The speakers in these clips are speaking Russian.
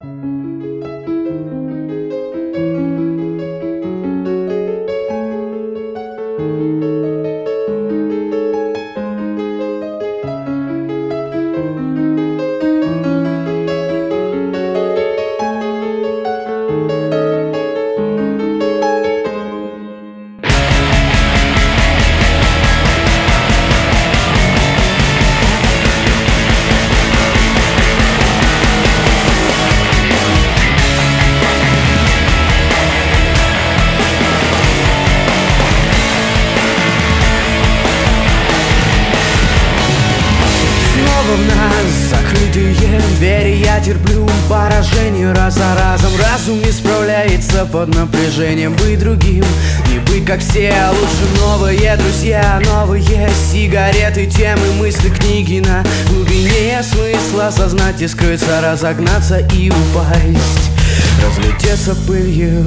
В нас закрытые двери, я терплю поражение раз за разом. Разум не справляется под напряжением. Быть другим, не быть как все. Лучше новые друзья, новые сигареты, темы, мысли, книги на глубине смысла. Осознать и скрыться, разогнаться и упасть, разлететься пылью.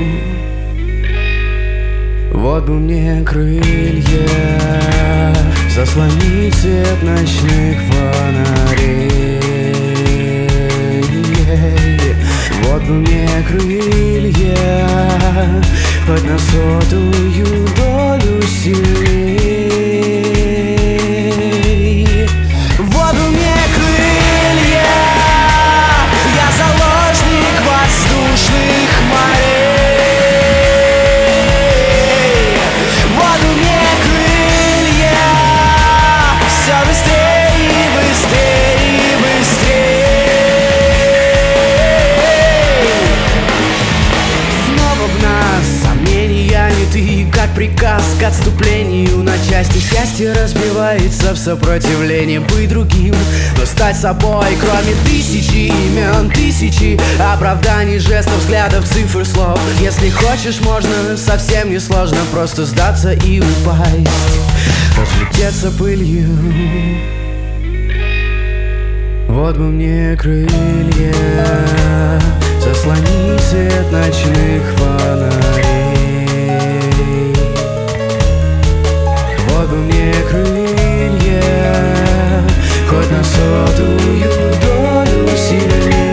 Вот бы мне крылья, заслонить свет ночных фонарей. Вот бы мне крылья, хоть на 100-ую долю сильней. Вот бы мне крылья, я заложник воздушных морей. Как приказ к отступлению на части. Счастье разбивается в сопротивлении. Быть другим, но стать собой. Кроме тысячи имен, тысячи оправданий, жестов, взглядов, цифр, слов. Если хочешь, можно совсем несложно просто сдаться и упасть, разлететься пылью. Вот бы мне крылья, заслонить свет ночных фонарей. Вот бы мне крылья, хоть на 100-ую долю сильнее.